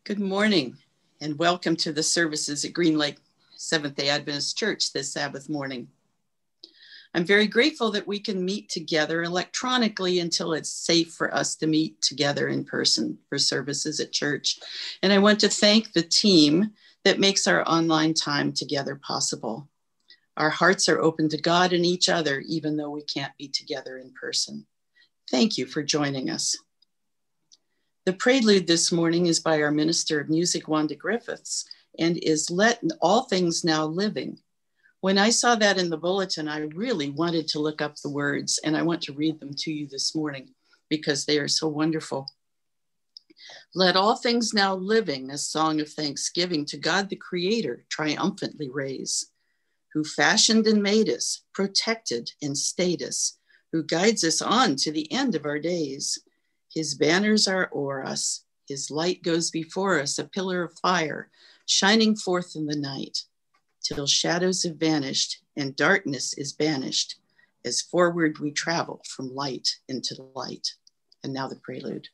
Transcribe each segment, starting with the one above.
Good morning and welcome to the services at Green Lake Seventh-day Adventist Church this Sabbath morning. I'm very grateful that we can meet together electronically until it's safe for us to meet together in person for services at church. And I want to thank the team that makes our online time together possible. Our hearts are open to God and each other, even though we can't be together in person. Thank you for joining us. The prelude this morning is by our Minister of Music, Wanda Griffiths, and is Let All Things Now Living. When I saw that in the bulletin, I really wanted to look up the words, and I want to read them to you this morning because they are so wonderful. Let all things now living a song of thanksgiving to God the Creator triumphantly raise, who fashioned and made us, protected and stayed us, who guides us on to the end of our days. His banners are o'er us, his light goes before us, a pillar of fire, shining forth in the night, till shadows have vanished and darkness is banished, as forward we travel from light into light. And now the prelude.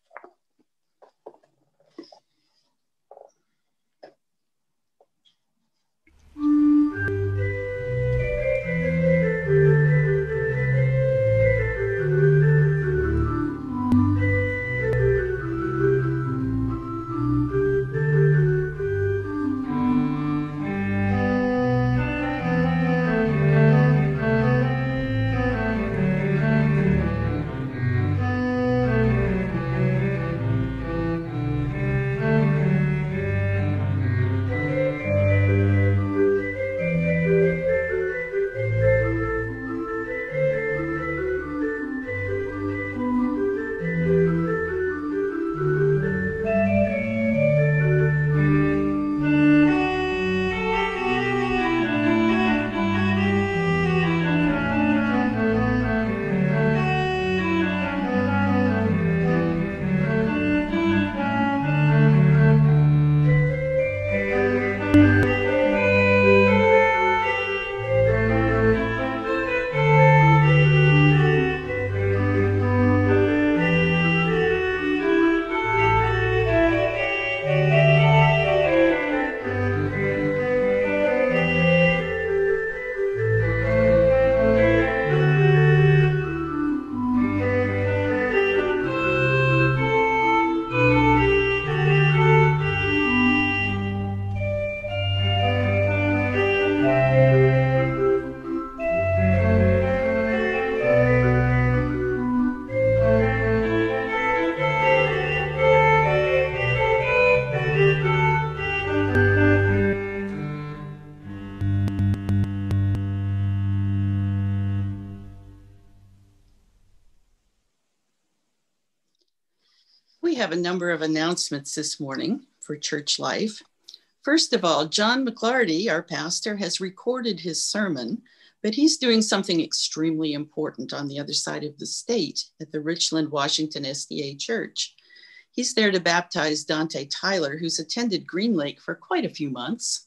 We have a number of announcements this morning for church life. First of all, John McClarty, our pastor, has recorded his sermon, but he's doing something extremely important on the other side of the state at the Richland, Washington SDA Church. He's there to baptize Dante Tyler, who's attended Green Lake for quite a few months.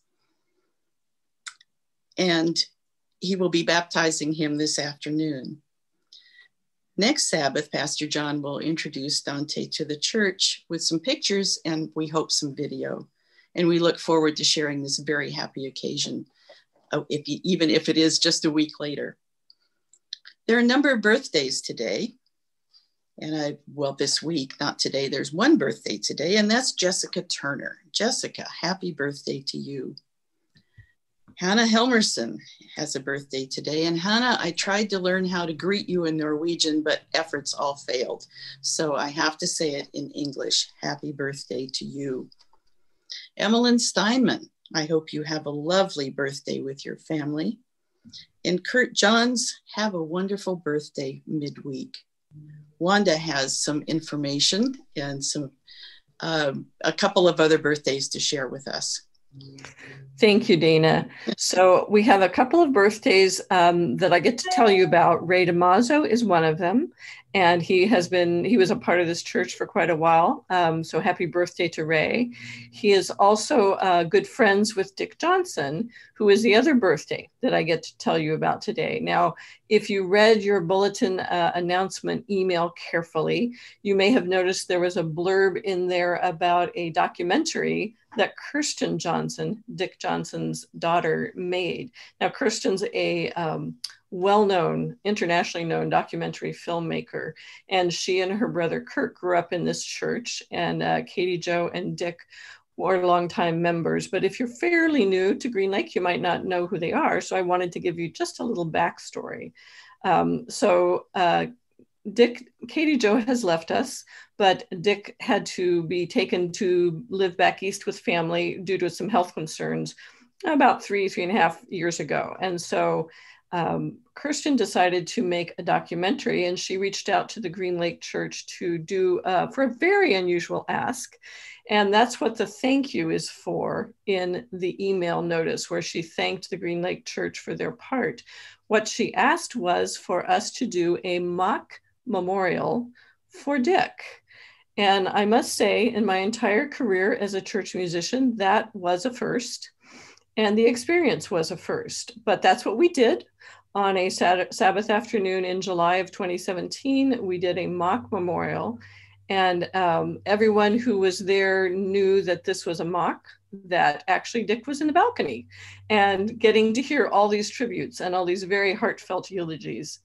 And he will be baptizing him this afternoon. Next Sabbath, Pastor John will introduce Dante to the church with some pictures and we hope some video. And we look forward to sharing this very happy occasion, even if it is just a week later. There are a number of birthdays today. And this week, not today, there's one birthday today, and that's Jessica Turner. Jessica, happy birthday to you. Hannah Helmerson has a birthday today. And Hannah, I tried to learn how to greet you in Norwegian, but efforts all failed. So I have to say it in English. Happy birthday to you. Emmeline Steinman, I hope you have a lovely birthday with your family. And Kurt Johns, have a wonderful birthday midweek. Wanda has some information and a couple of other birthdays to share with us. Thank you, Dana. So we have a couple of birthdays that I get to tell you about. Ray DeMazzo is one of them, And he was a part of this church for quite a while. So happy birthday to Ray. He is also good friends with Dick Johnson, who is the other birthday that I get to tell you about today. Now, if you read your bulletin announcement email carefully, you may have noticed there was a blurb in there about a documentary that Kirsten Johnson, Dick Johnson's daughter, made. Now, Kirsten's a well-known, internationally known documentary filmmaker, and she and her brother Kurt grew up in this church, and Katie Jo and Dick were longtime members. But if you're fairly new to Green Lake, you might not know who they are. So I wanted to give you just a little backstory. Katie Jo has left us, but Dick had to be taken to live back east with family due to some health concerns about 3.5 years ago. And so Kirsten decided to make a documentary, and she reached out to the Green Lake Church to do for a very unusual ask. And that's what the thank you is for in the email notice, where she thanked the Green Lake Church for their part. What she asked was for us to do a mock memorial for Dick. And I must say, in my entire career as a church musician, that was a first. And the experience was a first. But that's what we did. On a Sabbath afternoon in July of 2017, we did a mock memorial. And everyone who was there knew that this was a mock, that actually Dick was in the balcony and getting to hear all these tributes and all these very heartfelt eulogies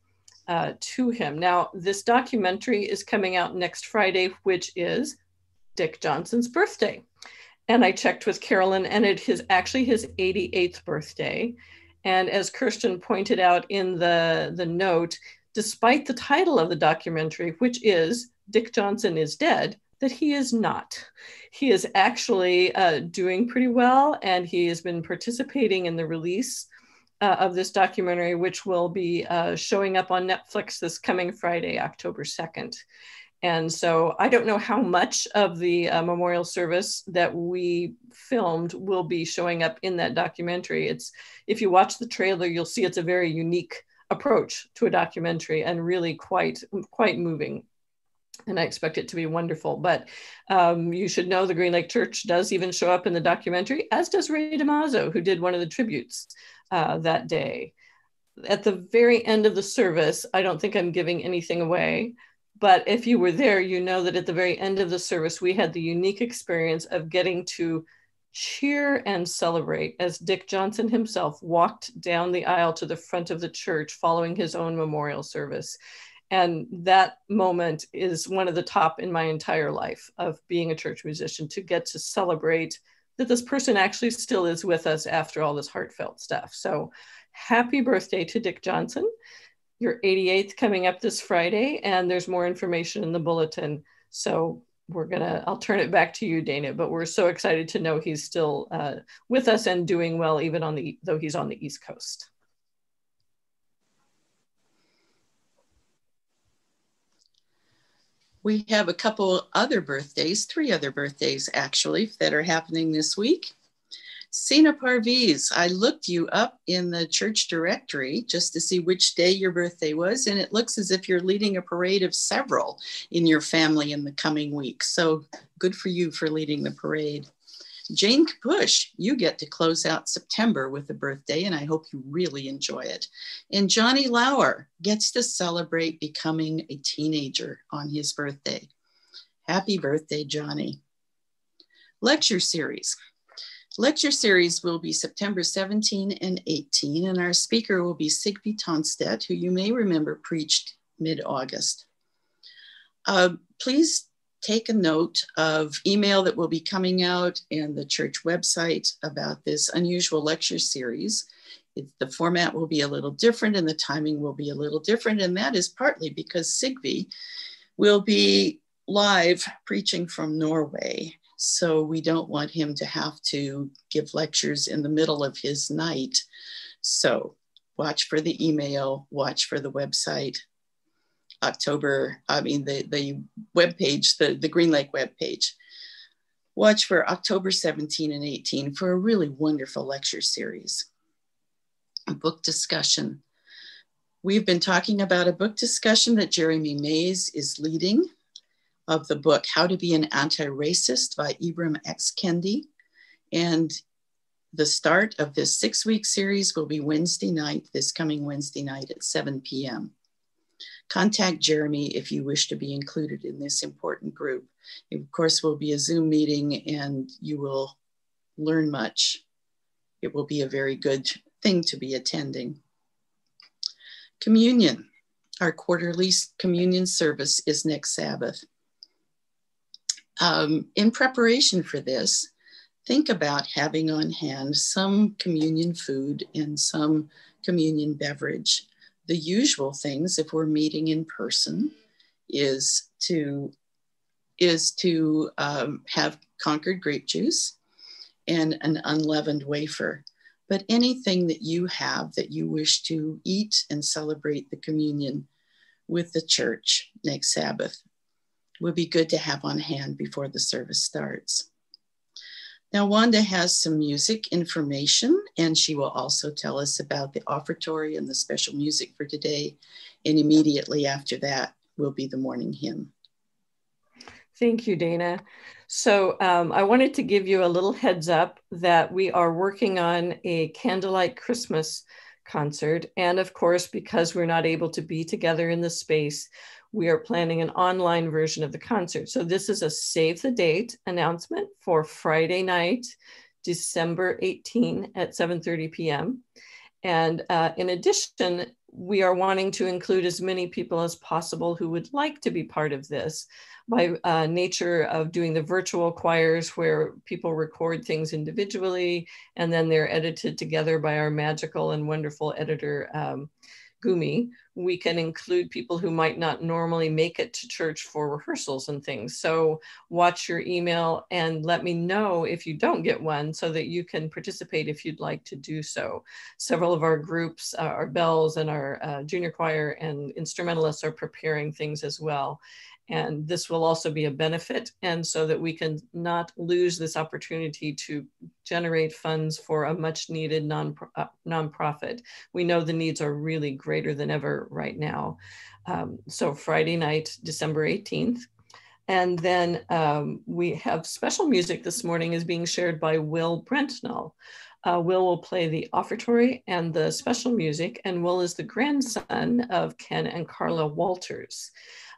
to him. Now, this documentary is coming out next Friday, which is Dick Johnson's birthday. And I checked with Carolyn, and it is actually his 88th birthday. And as Kirsten pointed out in the note, despite the title of the documentary, which is Dick Johnson is Dead, that he is not. He is actually doing pretty well, and he has been participating in the release of this documentary, which will be showing up on Netflix this coming Friday, October 2nd. And so I don't know how much of the memorial service that we filmed will be showing up in that documentary. If you watch the trailer, you'll see it's a very unique approach to a documentary and really quite moving. And I expect it to be wonderful. But you should know the Green Lake Church does even show up in the documentary, as does Ray DiMazzo, who did one of the tributes that day. At the very end of the service, I don't think I'm giving anything away, but if you were there, you know that at the very end of the service, we had the unique experience of getting to cheer and celebrate as Dick Johnson himself walked down the aisle to the front of the church following his own memorial service. And that moment is one of the top in my entire life of being a church musician, to get to celebrate that this person actually still is with us after all this heartfelt stuff. So happy birthday to Dick Johnson. Your 88th coming up this Friday, and there's more information in the bulletin. So I'll turn it back to you, Dana, but we're so excited to know he's still with us and doing well, even though he's on the East Coast. We have a couple other birthdays, 3 other birthdays actually, that are happening this week. Sina Parviz, I looked you up in the church directory just to see which day your birthday was, and it looks as if you're leading a parade of several in your family in the coming week. So good for you for leading the parade. Jane Kapush, you get to close out September with a birthday, and I hope you really enjoy it. And Johnny Lauer gets to celebrate becoming a teenager on his birthday. Happy birthday, Johnny. Lecture series. Lecture series will be September 17 and 18, and our speaker will be Sigby Tonstedt, who you may remember preached mid-August. Please take a note of email that will be coming out in the church website about this unusual lecture series. The format will be a little different and the timing will be a little different, and that is partly because Sigby will be live preaching from Norway. So we don't want him to have to give lectures in the middle of his night. So watch for the email, watch for the website. The webpage, the Green Lake webpage. Watch for October 17 and 18 for a really wonderful lecture series. A book discussion. We've been talking about a book discussion that Jeremy Mays is leading of the book, How to Be an Anti-Racist by Ibram X. Kendi. And the start of this 6-week series will be Wednesday night, this coming Wednesday night at 7 p.m. Contact Jeremy if you wish to be included in this important group. It, of course, will be a Zoom meeting and you will learn much. It will be a very good thing to be attending. Communion. Our quarterly communion service is next Sabbath. In preparation for this, think about having on hand some communion food and some communion beverage. The usual things, if we're meeting in person, is to have Concord grape juice and an unleavened wafer. But anything that you have that you wish to eat and celebrate the communion with the church next Sabbath would be good to have on hand before the service starts. Now, Wanda has some music information, and she will also tell us about the offertory and the special music for today. And immediately after that will be the morning hymn. Thank you, Dana. So I wanted to give you a little heads up that we are working on a candlelight Christmas concert. And of course, because we're not able to be together in the space, we are planning an online version of the concert. So this is a save the date announcement for Friday night, December 18 at 7:30 p.m. And in addition, we are wanting to include as many people as possible who would like to be part of this by nature of doing the virtual choirs where people record things individually and then they're edited together by our magical and wonderful editor, Gumi. We can include people who might not normally make it to church for rehearsals and things. So watch your email and let me know if you don't get one so that you can participate if you'd like to do so. Several of our groups, our bells and our junior choir and instrumentalists are preparing things as well. And this will also be a benefit, and so that we can not lose this opportunity to generate funds for a much needed nonprofit. We know the needs are really greater than ever right now. So Friday night, December 18th. And then we have special music this morning is being shared by Will Brentnall. Will will play the offertory and the special music, and Will is the grandson of Ken and Carla Walters.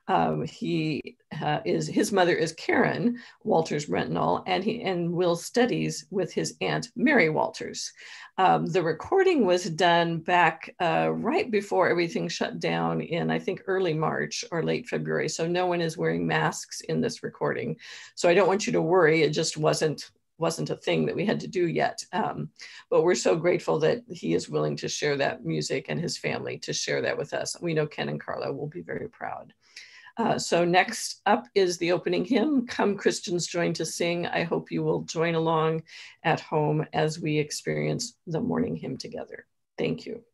His mother is Karen Walters Brentnall, and Will studies with his aunt Mary Walters. The recording was done back right before everything shut down in, I think, early March or late February. So no one is wearing masks in this recording. So I don't want you to worry. It just wasn't a thing that we had to do yet. But we're so grateful that he is willing to share that music and his family to share that with us. We know Ken and Carla will be very proud. So next up is the opening hymn, Come Christians Join to Sing. I hope you will join along at home as we experience the morning hymn together. Thank you.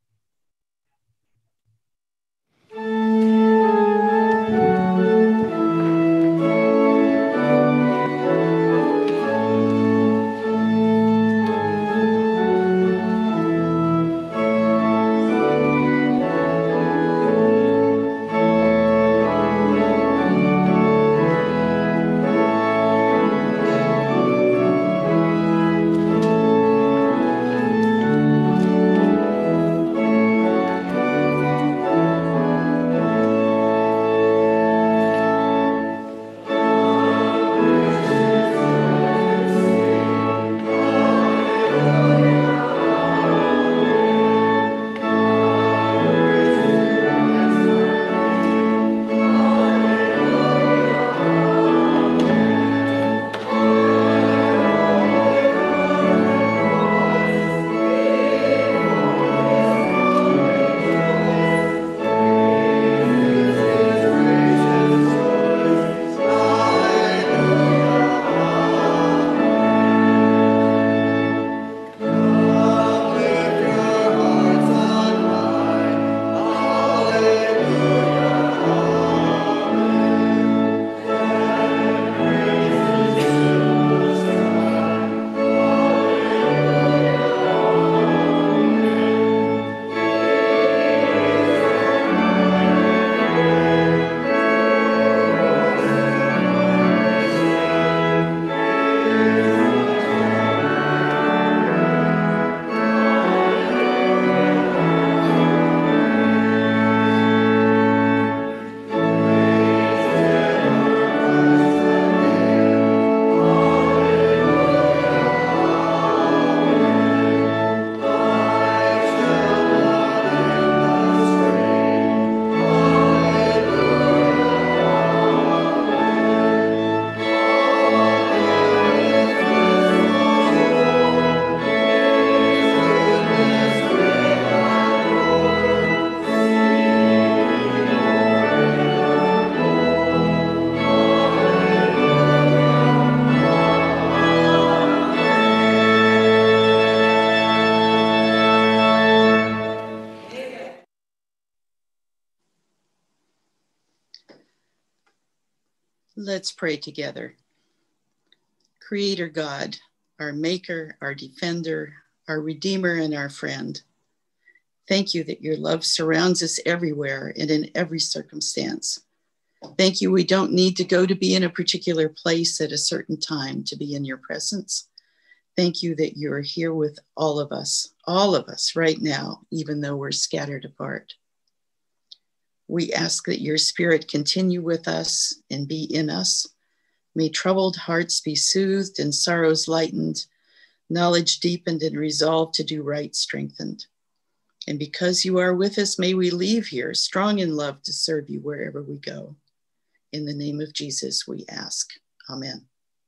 Let's pray together. Creator God, our maker, our defender, our redeemer, and our friend. Thank you that your love surrounds us everywhere and in every circumstance. Thank you we don't need to go to be in a particular place at a certain time to be in your presence. Thank you that you're here with all of us right now, even though we're scattered apart. We ask that your spirit continue with us and be in us. May troubled hearts be soothed and sorrows lightened, knowledge deepened and resolve to do right strengthened. And because you are with us, may we leave here strong in love to serve you wherever we go. In the name of Jesus, we ask. Amen.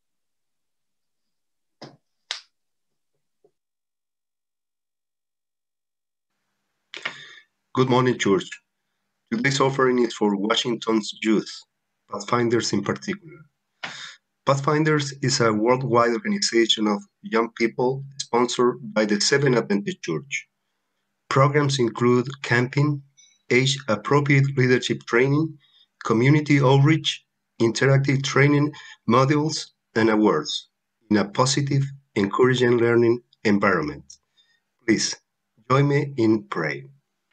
Good morning, church. Today's offering is for Washington's youth, Pathfinders in particular. Pathfinders is a worldwide organization of young people sponsored by the Seventh Adventist Church. Programs include camping, age-appropriate leadership training, community outreach, interactive training modules, and awards in a positive, encouraging learning environment. Please join me in prayer.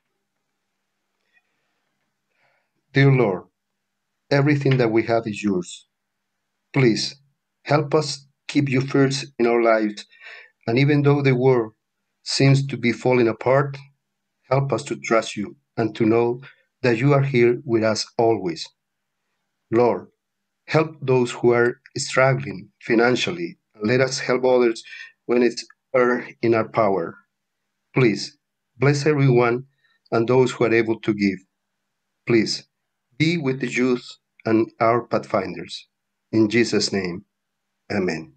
Dear Lord, everything that we have is yours. Please help us keep you first in our lives, and even though the world seems to be falling apart, help us to trust you and to know that you are here with us always. Lord, help those who are struggling financially, and let us help others when it's in our power. Please bless everyone and those who are able to give. Please be with the youth and our Pathfinders. In Jesus' name, amen.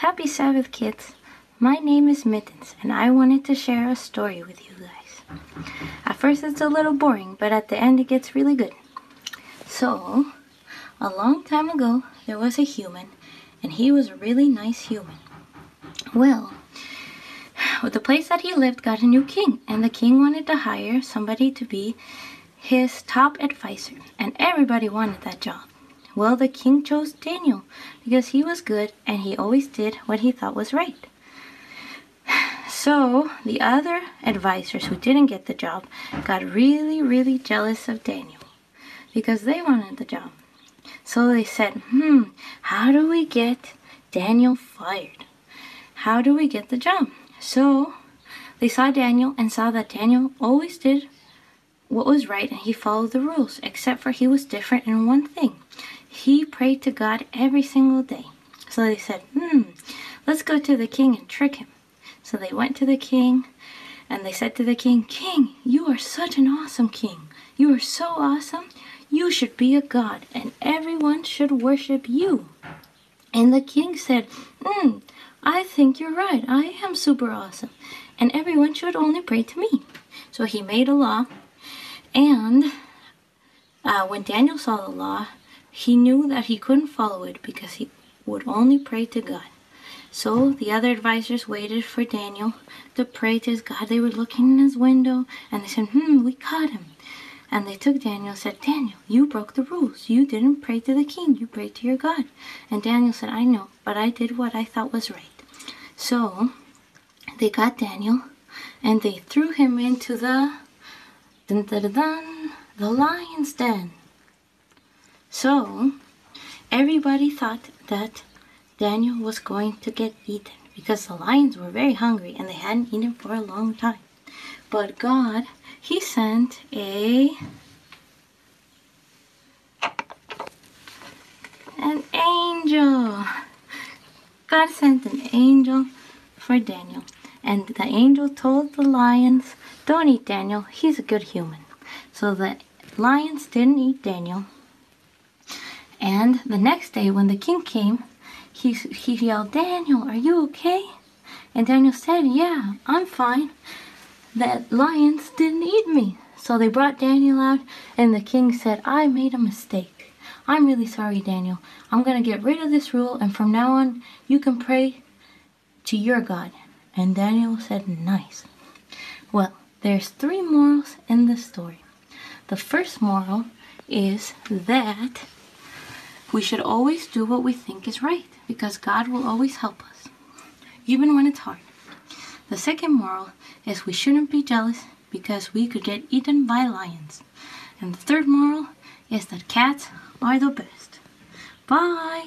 Happy Sabbath, kids. My name is Mittens, and I wanted to share a story with you guys. At first it's a little boring, but at the end it gets really good. So, a long time ago, there was a human, and he was a really nice human. Well, the place that he lived got a new king, and the king wanted to hire somebody to be his top advisor, and everybody wanted that job. Well, the king chose Daniel because he was good and he always did what he thought was right. So the other advisors who didn't get the job got really, really jealous of Daniel because they wanted the job. So they said, how do we get Daniel fired? How do we get the job? So they saw Daniel and saw that Daniel always did what was right and he followed the rules, except for he was different in one thing. He prayed to God every single day. So they said, let's go to the king and trick him. So they went to the king and they said to the king, King, you are such an awesome king. You are so awesome. You should be a god and everyone should worship you. And the king said, I think you're right. I am super awesome. And everyone should only pray to me. So he made a law. And when Daniel saw the law, he knew that he couldn't follow it because he would only pray to God. So the other advisors waited for Daniel to pray to his God. They were looking in his window and they said, we caught him. And they took Daniel and said, Daniel, you broke the rules. You didn't pray to the king. You prayed to your God. And Daniel said, I know, but I did what I thought was right. So they got Daniel and they threw him into the lion's den. So everybody thought that Daniel was going to get eaten because the lions were very hungry and they hadn't eaten for a long time. But God, he sent an angel. God sent an angel for Daniel. And the angel told the lions, don't eat Daniel, he's a good human. So the lions didn't eat Daniel. And the next day when the king came, he yelled, Daniel, are you okay? And Daniel said, yeah, I'm fine. The lions didn't eat me. So they brought Daniel out and the king said, I made a mistake. I'm really sorry, Daniel. I'm going to get rid of this rule and from now on you can pray to your God. And Daniel said, nice. Well, there's 3 morals in this story. The first moral is that we should always do what we think is right because God will always help us, even when it's hard. The second moral is we shouldn't be jealous because we could get eaten by lions. And the third moral is that cats are the best. Bye!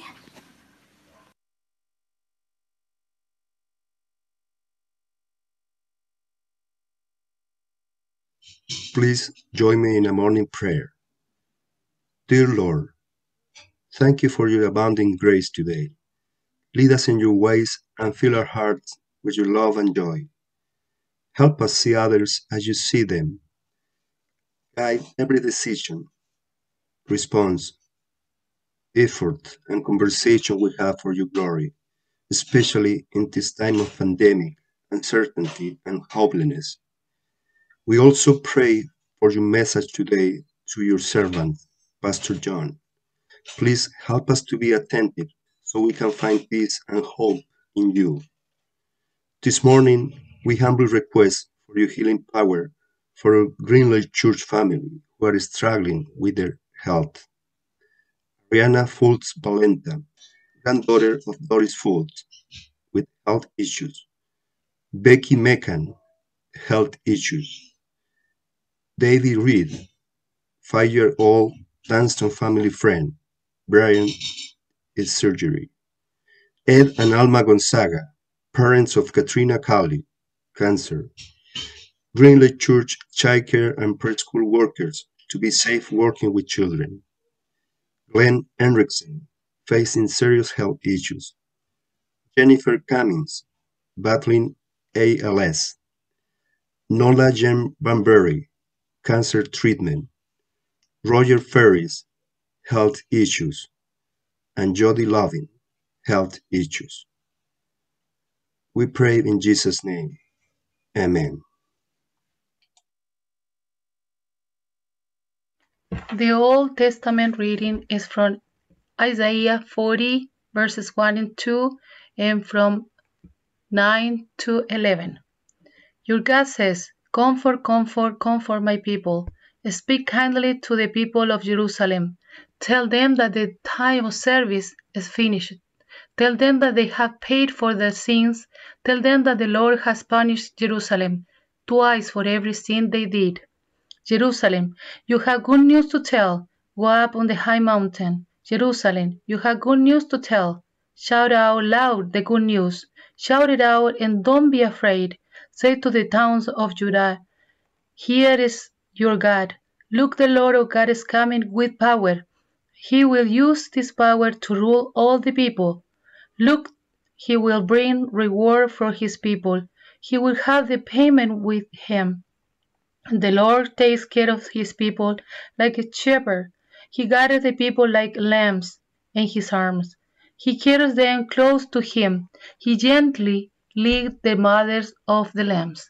Please join me in a morning prayer. Dear Lord, thank you for your abounding grace today. Lead us in your ways and fill our hearts with your love and joy. Help us see others as you see them. Guide every decision, response, effort, and conversation we have for your glory, especially in this time of pandemic, uncertainty, and hopelessness. We also pray for your message today to your servant, Pastor John. Please help us to be attentive so we can find peace and hope in you. This morning, we humbly request for your healing power for our Green Lake Church family who are struggling with their health. Ariana Fultz Valenta, granddaughter of Doris Fultz, with health issues. Becky Mecan, health issues. Davy Reed, 5-year-old Dunston family friend. Brian is surgery. Ed and Alma Gonzaga, parents of Katrina Cowley, cancer. Green Lake Church childcare and preschool workers to be safe working with children. Glenn Henriksen, facing serious health issues. Jennifer Cummings, battling ALS. Nola Jem Banbury, cancer treatment. Roger Ferris, health issues. And Jody Loving, health issues. We pray in Jesus' name. Amen. The Old Testament reading is from Isaiah 40, verses 1 and 2, and from 9 to 11. Your God says, "Comfort, comfort, comfort my people. Speak kindly to the people of Jerusalem. Tell them that the time of service is finished. Tell them that they have paid for their sins. Tell them that the Lord has punished Jerusalem twice for every sin they did. Jerusalem, you have good news to tell. Go up on the high mountain. Jerusalem, you have good news to tell. Shout out loud the good news. Shout it out and don't be afraid. Say to the towns of Judah, here is your God. Look, the Lord our God is coming with power. He will use this power to rule all the people. Look, he will bring reward for his people. He will have the payment with him. The Lord takes care of his people like a shepherd. He gathers the people like lambs in his arms. He carries them close to him. He gently leads the mothers of the lambs.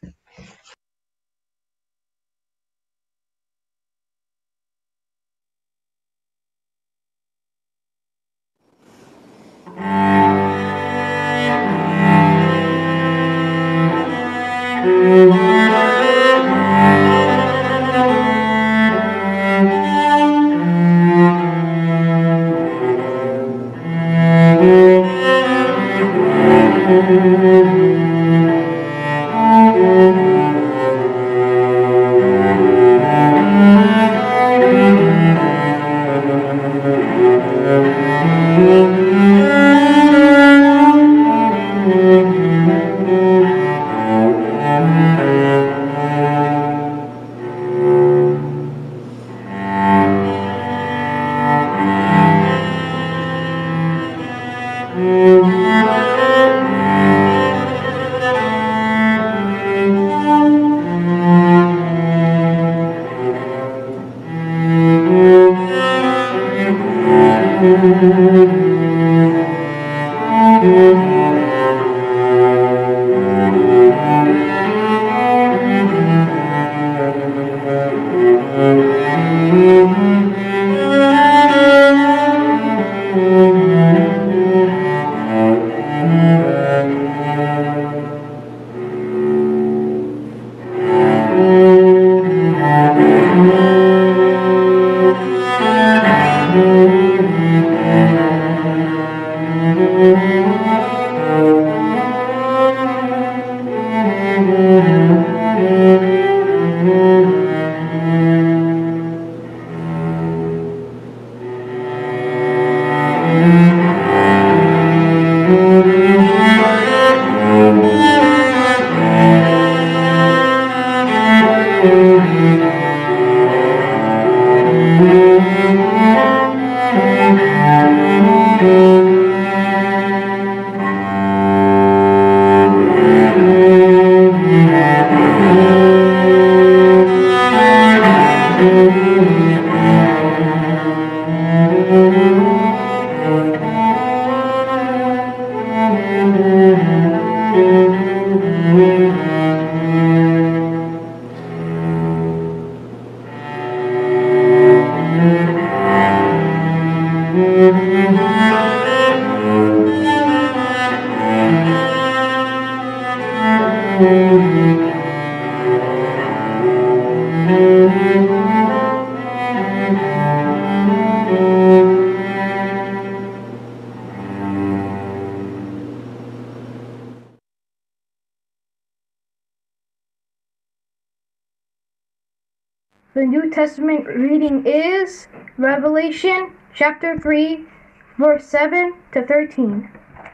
The New Testament reading is Revelation chapter 3, verse 7 to 13.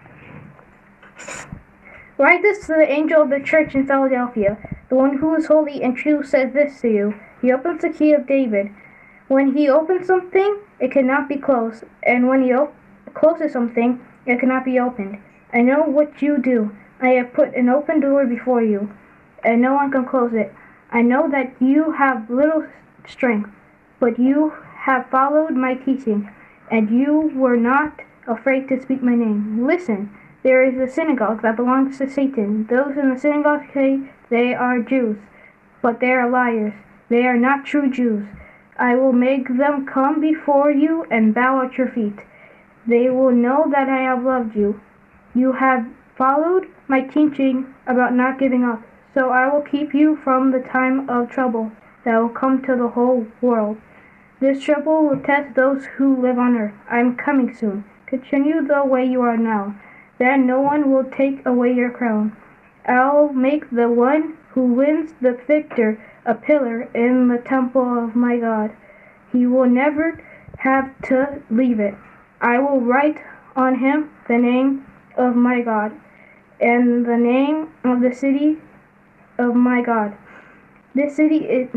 Write this to the angel of the church in Philadelphia. The one who is holy and true says this to you. He opens the key of David. When he opens something, it cannot be closed, and when he closes something, it cannot be opened. I know what you do. I have put an open door before you, and no one can close it. I know that you have little strength, but you have followed my teaching, and you were not afraid to speak my name. Listen, There is a synagogue that belongs to Satan. Those in the synagogue say they are Jews, but they are liars. They are not true Jews. I will make them come before you and bow at your feet. They will know that I have loved you. You have followed my teaching about not giving up, so I will keep you from the time of trouble that will come to the whole world. This trouble will test those who live on earth. I am coming soon. Continue the way you are now. Then no one will take away your crown. I'll make the one who wins the victor a pillar in the temple of my God. He will never have to leave it. I will write on him the name of my God and the name of the city of my God. The city is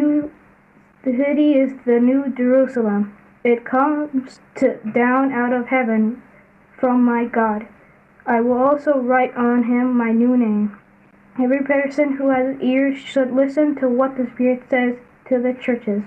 the new Jerusalem. It comes down out of heaven from my God. I will also write on him my new name. Every person who has ears should listen to what the Spirit says to the churches.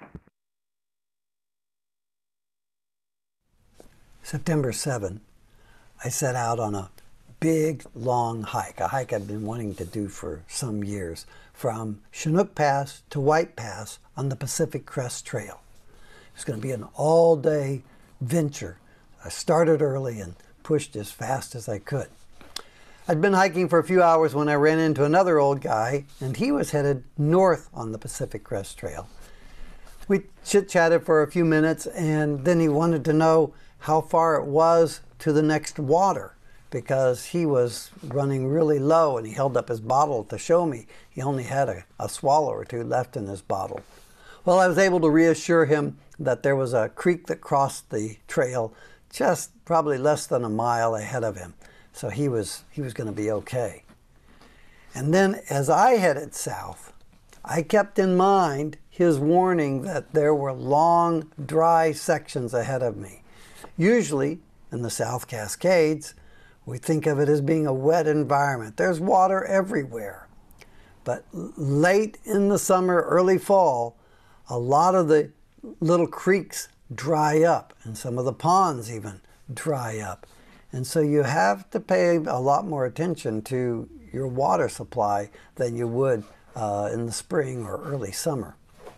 September 7, I set out on a big, long hike, a hike I've been wanting to do for some years, from Chinook Pass to White Pass on the Pacific Crest Trail. It's going to be an all-day venture. I started early and pushed as fast as I could. I'd been hiking for a few hours when I ran into another old guy, and he was headed north on the Pacific Crest Trail. We chit-chatted for a few minutes, and then he wanted to know how far it was to the next water, because he was running really low, and he held up his bottle to show me. He only had a swallow or two left in his bottle. Well, I was able to reassure him that there was a creek that crossed the trail just probably less than a mile ahead of him. So he was going to be okay. And then as I headed south, I kept in mind his warning that there were long, dry sections ahead of me. Usually, in the South Cascades, we think of it as being a wet environment. There's water everywhere. But late in the summer, early fall, a lot of the little creeks dry up, and some of the ponds even dry up. And so you have to pay a lot more attention to your water supply than you would in the spring or early summer.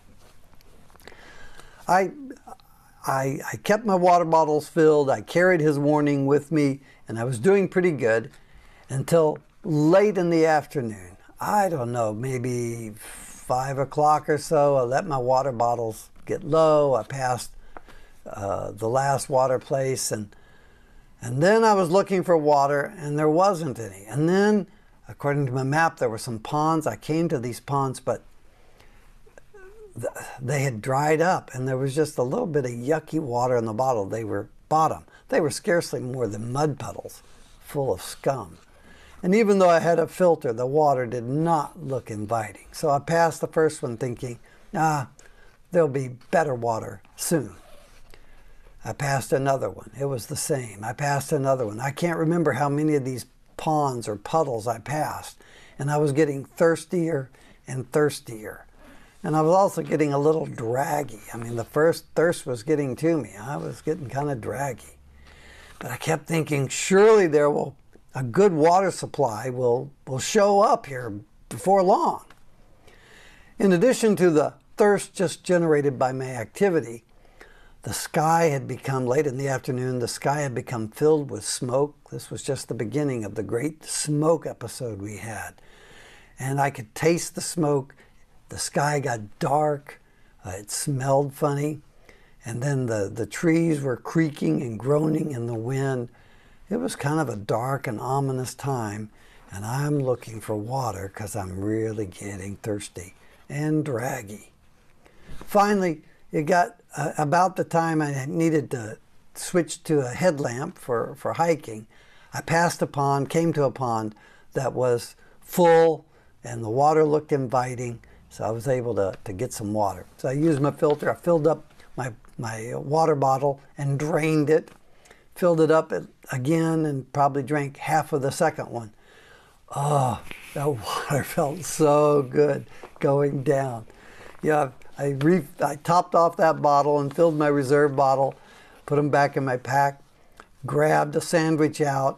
I kept my water bottles filled. I carried his warning with me, and I was doing pretty good until late in the afternoon. I don't know, maybe 5 o'clock or so. I let my water bottles get low. I passed the last water place, and then I was looking for water, and there wasn't any. And then, according to my map, there were some ponds. I came to these ponds, but they had dried up, and there was just a little bit of yucky water in the bottom. They were scarcely more than mud puddles, full of scum. And even though I had a filter, the water did not look inviting. So I passed the first one thinking, there'll be better water soon. I passed another one. It was the same. I passed another one. I can't remember how many of these ponds or puddles I passed. And I was getting thirstier and thirstier. And I was also getting a little draggy. I mean, the first thirst was getting to me. I was getting kind of draggy. But I kept thinking, surely a good water supply will show up here before long. In addition to the thirst just generated by my activity, the sky had become, late in the afternoon, the sky had become filled with smoke. This was just the beginning of the great smoke episode we had. And I could taste the smoke. The sky got dark. It smelled funny. And then the trees were creaking and groaning in the wind. It was kind of a dark and ominous time. And I'm looking for water because I'm really getting thirsty and draggy. Finally, it got about the time I needed to switch to a headlamp for hiking. I passed a pond, came to a pond that was full, and the water looked inviting, so I was able to get some water. So I used my filter. I filled up my water bottle and drained it, filled it up again, and probably drank half of the second one. Oh, that water felt so good going down. Yeah, I topped off that bottle and filled my reserve bottle, put them back in my pack, grabbed a sandwich out,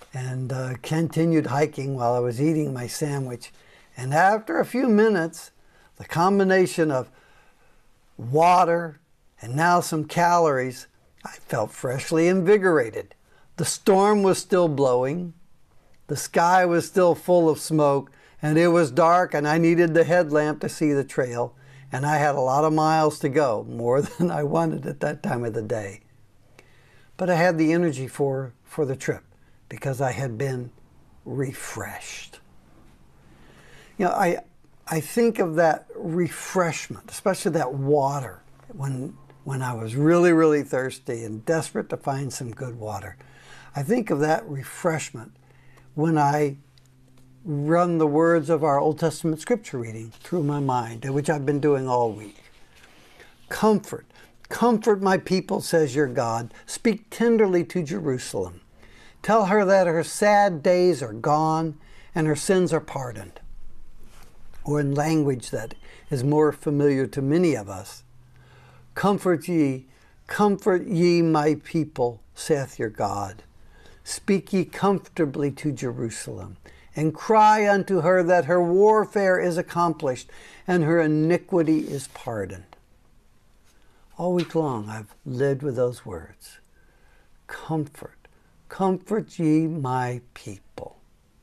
and continued hiking while I was eating my sandwich. And after a few minutes, the combination of water and now some calories, I felt freshly invigorated. The storm was still blowing, the sky was still full of smoke, and it was dark, and I needed the headlamp to see the trail, and I had a lot of miles to go, more than I wanted at that time of the day. But I had the energy for the trip because I had been refreshed. You know, I think of that refreshment, especially that water, when I was really, really thirsty and desperate to find some good water. I think of that refreshment when I run the words of our Old Testament scripture reading through my mind, which I've been doing all week. Comfort. Comfort my people, says your God. Speak tenderly to Jerusalem. Tell her that her sad days are gone and her sins are pardoned. Or in language that is more familiar to many of us, comfort ye my people, saith your God. Speak ye comfortably to Jerusalem, and cry unto her that her warfare is accomplished, and her iniquity is pardoned. All week long I've lived with those words. Comfort. Comfort ye my people.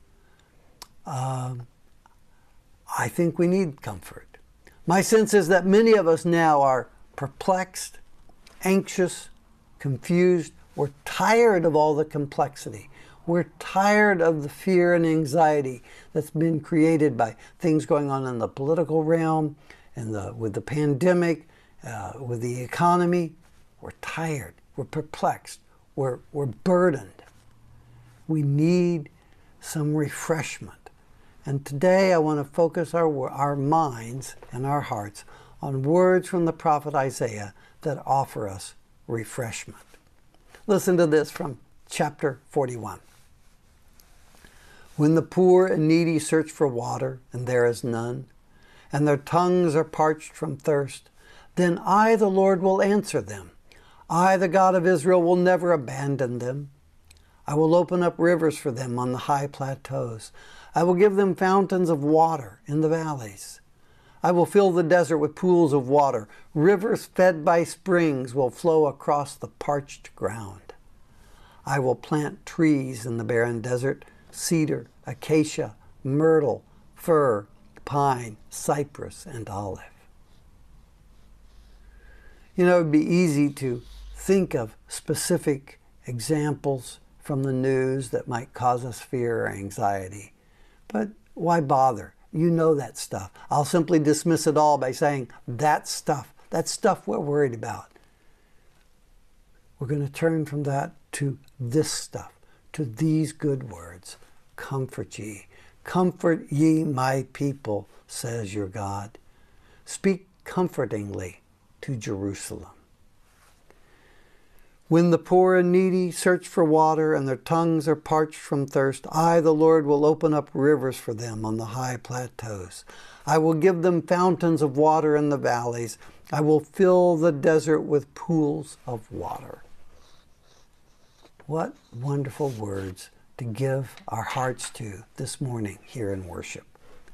I think we need comfort. My sense is that many of us now are perplexed, anxious, confused. We're tired of all the complexity. We're tired of the fear and anxiety that's been created by things going on in the political realm, and with the pandemic, with the economy. We're tired. We're perplexed. We're burdened. We need some refreshment. And today I want to focus our minds and our hearts on words from the prophet Isaiah that offer us refreshment. Listen to this from chapter 41. When the poor and needy search for water, and there is none, and their tongues are parched from thirst, then I, the Lord, will answer them. I, the God of Israel, will never abandon them. I will open up rivers for them on the high plateaus. I will give them fountains of water in the valleys. I will fill the desert with pools of water. Rivers fed by springs will flow across the parched ground. I will plant trees in the barren desert, cedar, acacia, myrtle, fir, pine, cypress, and olive. You know, it would be easy to think of specific examples from the news that might cause us fear or anxiety. But why bother? You know that stuff. I'll simply dismiss it all by saying, that's stuff we're worried about. We're going to turn from that to this stuff, to these good words. Comfort ye. Comfort ye my people, says your God. Speak comfortingly to Jerusalem. When the poor and needy search for water and their tongues are parched from thirst, I, the Lord, will open up rivers for them on the high plateaus. I will give them fountains of water in the valleys. I will fill the desert with pools of water. What wonderful words to give our hearts to this morning here in worship.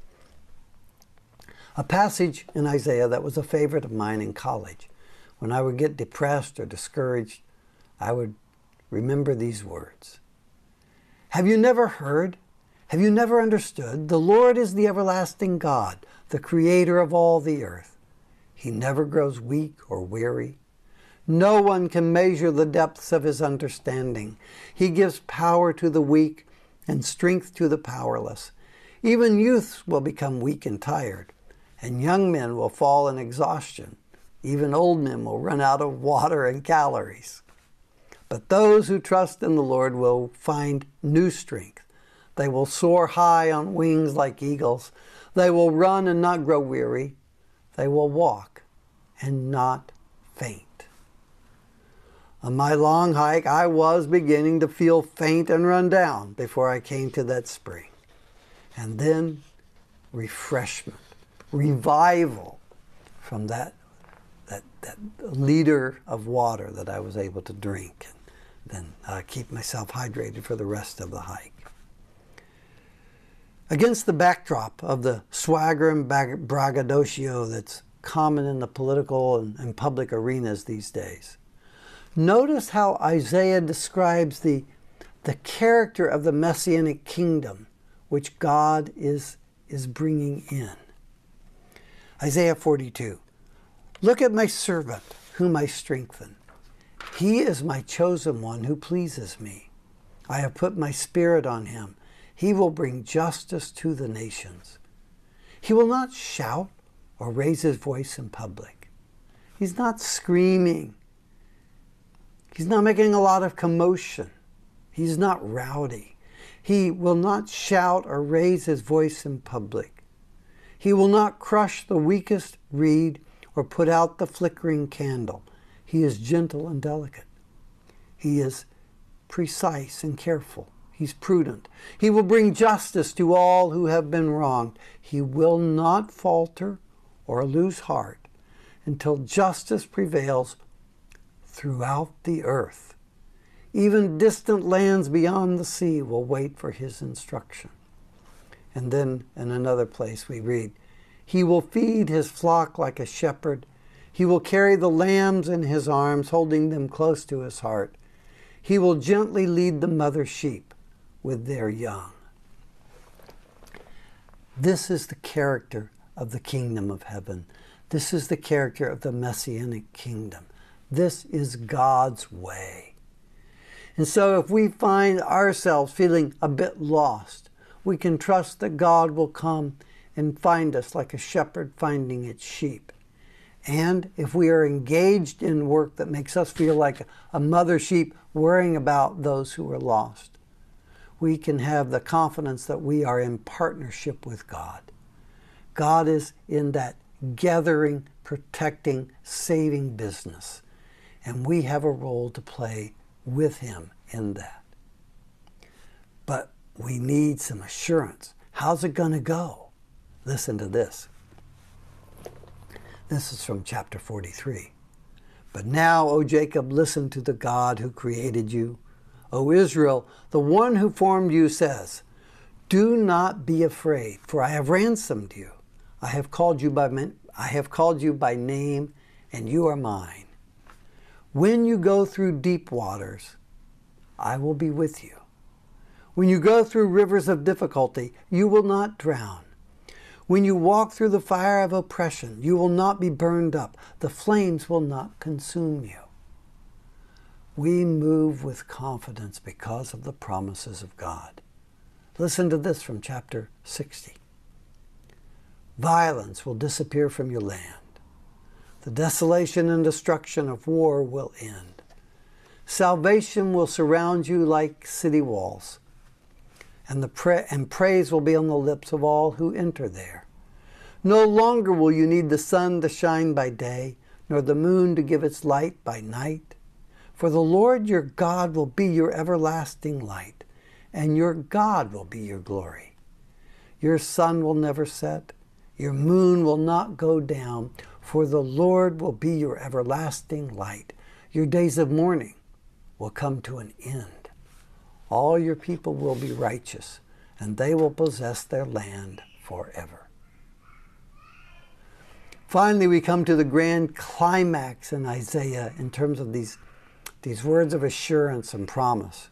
A passage in Isaiah that was a favorite of mine in college. When I would get depressed or discouraged, I would remember these words. Have you never heard? Have you never understood? The Lord is the everlasting God, the creator of all the earth. He never grows weak or weary. No one can measure the depths of his understanding. He gives power to the weak and strength to the powerless. Even youths will become weak and tired, and young men will fall in exhaustion. Even old men will run out of water and calories. But those who trust in the Lord will find new strength. They will soar high on wings like eagles. They will run and not grow weary. They will walk and not faint. On my long hike, I was beginning to feel faint and run down before I came to that spring. And then refreshment, revival from that liter of water that I was able to drink. then keep myself hydrated for the rest of the hike. Against the backdrop of the swagger and braggadocio that's common in the political and public arenas these days, notice how Isaiah describes the character of the Messianic kingdom which God is bringing in. Isaiah 42, look at my servant whom I strengthen. He is my chosen one who pleases me. I have put my spirit on him. He will bring justice to the nations. He will not shout or raise his voice in public. He's not screaming. He's not making a lot of commotion. He's not rowdy. He will not shout or raise his voice in public. He will not crush the weakest reed or put out the flickering candle. He is gentle and delicate. He is precise and careful. He's prudent. He will bring justice to all who have been wronged. He will not falter or lose heart until justice prevails throughout the earth. Even distant lands beyond the sea will wait for his instruction. And then in another place we read, he will feed his flock like a shepherd. He will carry the lambs in his arms, holding them close to his heart. He will gently lead the mother sheep with their young. This is the character of the kingdom of heaven. This is the character of the Messianic kingdom. This is God's way. And so if we find ourselves feeling a bit lost, we can trust that God will come and find us like a shepherd finding its sheep. And if we are engaged in work that makes us feel like a mother sheep worrying about those who are lost, we can have the confidence that we are in partnership with God. God is in that gathering, protecting, saving business. And we have a role to play with him in that. But we need some assurance. How's it going to go? Listen to this. This is from chapter 43. But now, O Jacob, listen to the God who created you. O Israel, the one who formed you says, do not be afraid, for I have ransomed you. I have called you by name, and you are mine. When you go through deep waters, I will be with you. When you go through rivers of difficulty, you will not drown. When you walk through the fire of oppression, you will not be burned up. The flames will not consume you. We move with confidence because of the promises of God. Listen to this from chapter 60. Violence will disappear from your land. The desolation and destruction of war will end. Salvation will surround you like city walls, and praise will be on the lips of all who enter there. No longer will you need the sun to shine by day, nor the moon to give its light by night. For the Lord your God will be your everlasting light, and your God will be your glory. Your sun will never set, your moon will not go down, for the Lord will be your everlasting light. Your days of mourning will come to an end. All your people will be righteous, and they will possess their land forever. Finally, we come to the grand climax in Isaiah in terms of these words of assurance and promise.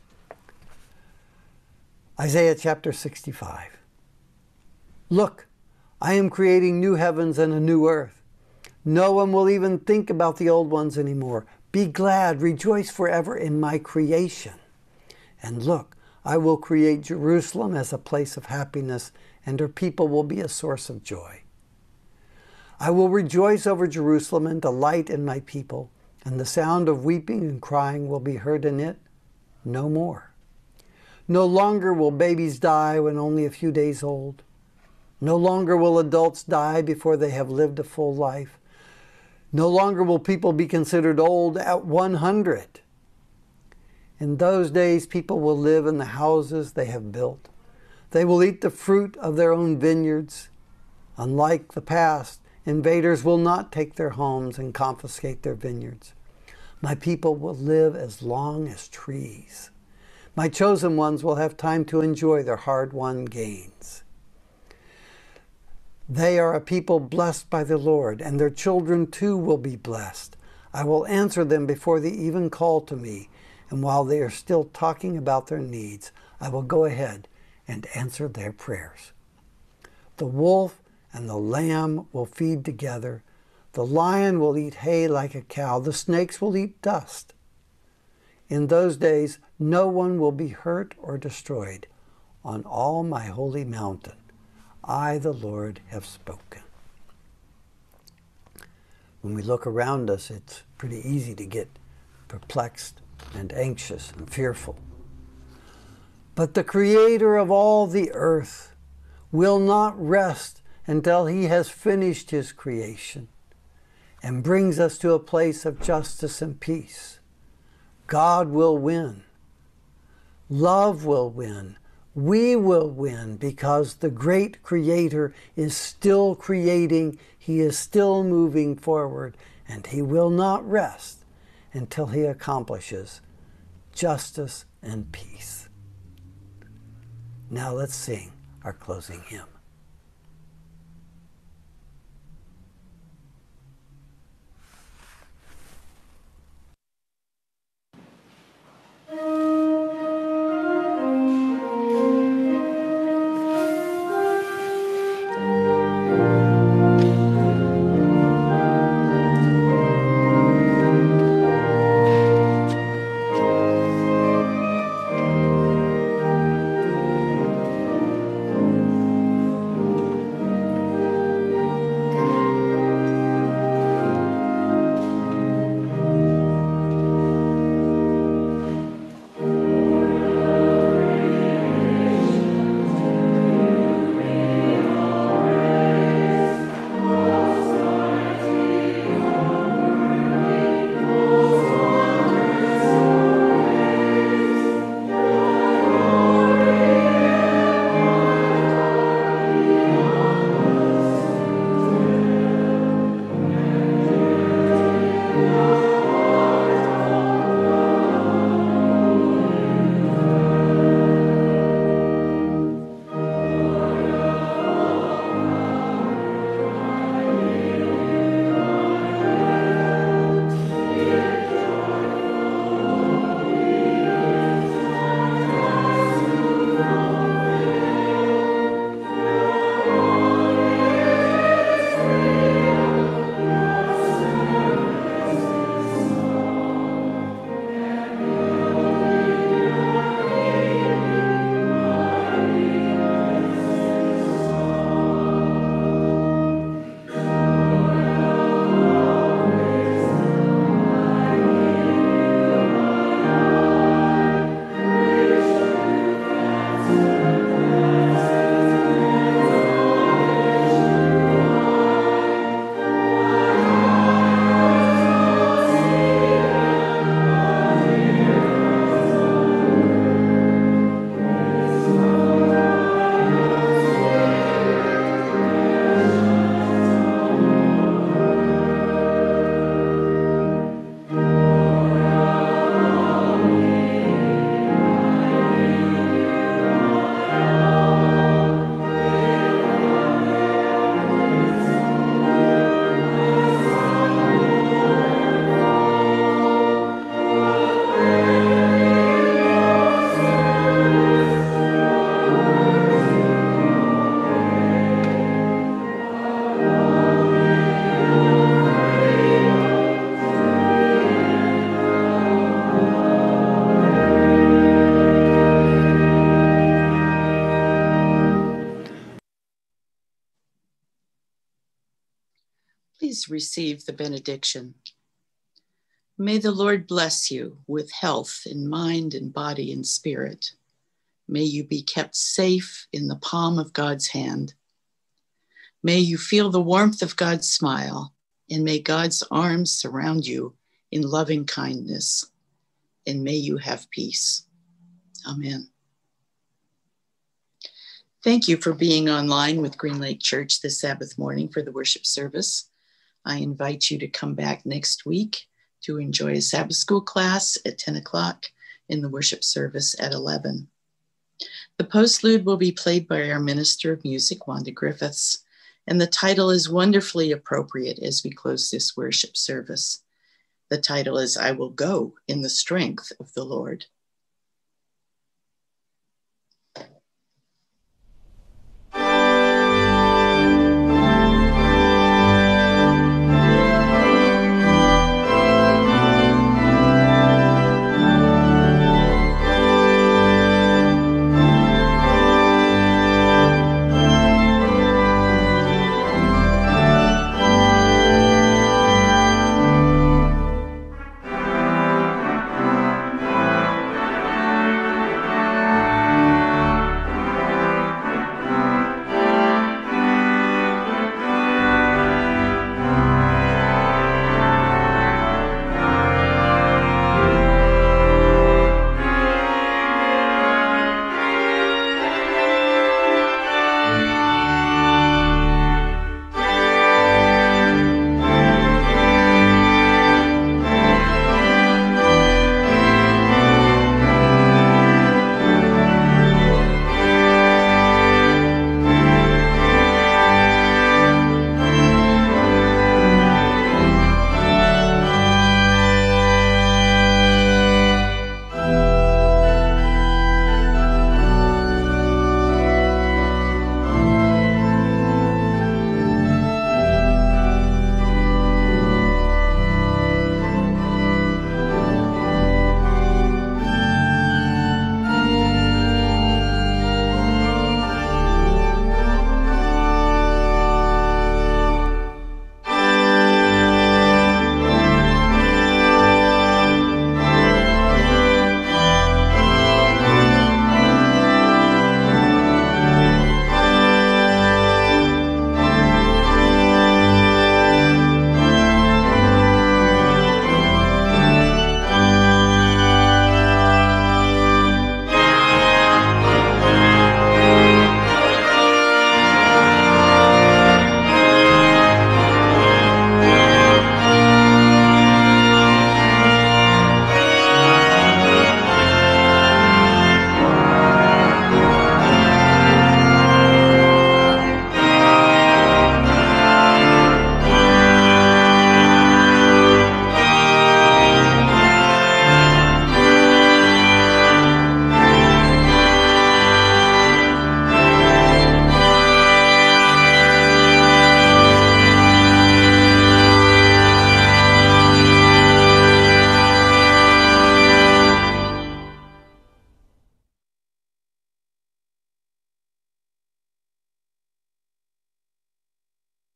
Isaiah chapter 65. Look, I am creating new heavens and a new earth. No one will even think about the old ones anymore. Be glad, rejoice forever in my creation. And look, I will create Jerusalem as a place of happiness, and her people will be a source of joy. I will rejoice over Jerusalem and delight in my people, and the sound of weeping and crying will be heard in it no more. No longer will babies die when only a few days old. No longer will adults die before they have lived a full life. No longer will people be considered old at 100. In those days, people will live in the houses they have built. They will eat the fruit of their own vineyards. Unlike the past, invaders will not take their homes and confiscate their vineyards. My people will live as long as trees. My chosen ones will have time to enjoy their hard-won gains. They are a people blessed by the Lord, and their children too will be blessed. I will answer them before they even call to me, and while they are still talking about their needs, I will go ahead and answer their prayers. The wolf and the lamb will feed together. The lion will eat hay like a cow. The snakes will eat dust. In those days, no one will be hurt or destroyed on all my holy mountain. I, the Lord, have spoken. When we look around us, it's pretty easy to get perplexed and anxious and fearful. But the Creator of all the earth will not rest until He has finished His creation and brings us to a place of justice and peace. God will win. Love will win. We will win because the great Creator is still creating. He is still moving forward, and He will not rest until He accomplishes justice and peace. Now let's sing our closing hymn. Please receive the benediction. May the Lord bless you with health in mind and body and spirit. May you be kept safe in the palm of God's hand. May you feel the warmth of God's smile, and may God's arms surround you in loving kindness, and may you have peace. Amen. Thank you for being online with Green Lake Church this Sabbath morning for the worship service. I invite you to come back next week to enjoy a Sabbath school class at 10 o'clock in the worship service at 11. The postlude will be played by our Minister of Music, Wanda Griffiths, and the title is wonderfully appropriate as we close this worship service. The title is, I Will Go in the Strength of the Lord.